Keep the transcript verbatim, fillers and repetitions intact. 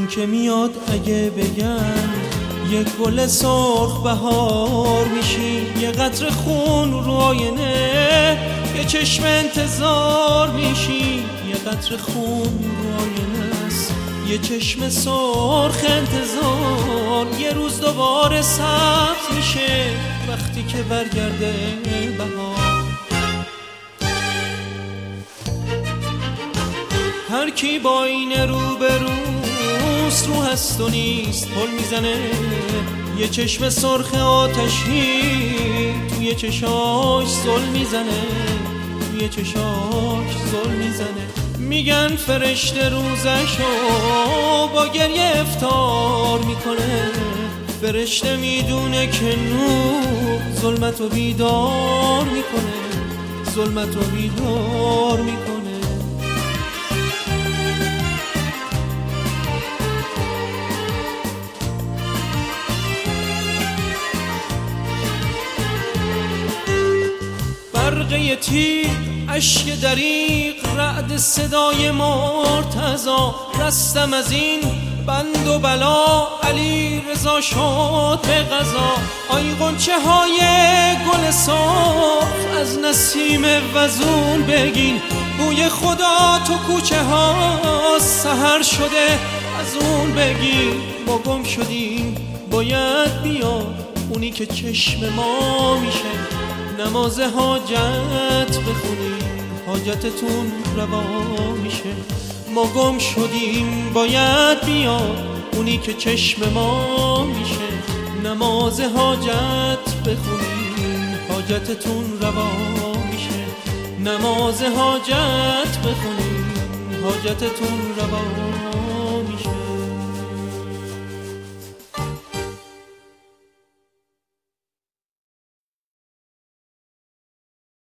اون که میاد اگه بگن یه گل سرخ بهار میشی، یه قطره خون رو آینه یه چشم انتظار میشی، یه قطره خون رو آینه است یه چشم سرخ انتظار. یه روز دوباره سبز میشه وقتی که برگرده بهار. هر کی با این رو به روست رو هست و نیست پل میزنه، یه چشم سرخ آتشی توی چشاش زل میزنه، توی چشاش زل میزنه. میگن فرشته روزشو با گریه افطار میکنه، فرشته میدونه که نور ظلمتو بیدار میکنه، ظلمتو بیدار میکنه. برقه تیر اشک دریق رعد صدای مرتضا، رستم از این بند و بلا علی رضا شد به قضا. آی غنچه های گل سرخ از نسیم وزون بگین، بوی خدا تو کوچه ها سحر شده از اون بگین. ما گم شدیم باید بیاد اونی که چشم ما میشه، نماز حاجت بخونیم حاجتتون روا میشه. ما گم شدیم باید بیاد اونی که چشم ما میشه، نماز حاجت بخونیم حاجتتون روا میشه، نماز حاجت بخونیم حاجتتون روا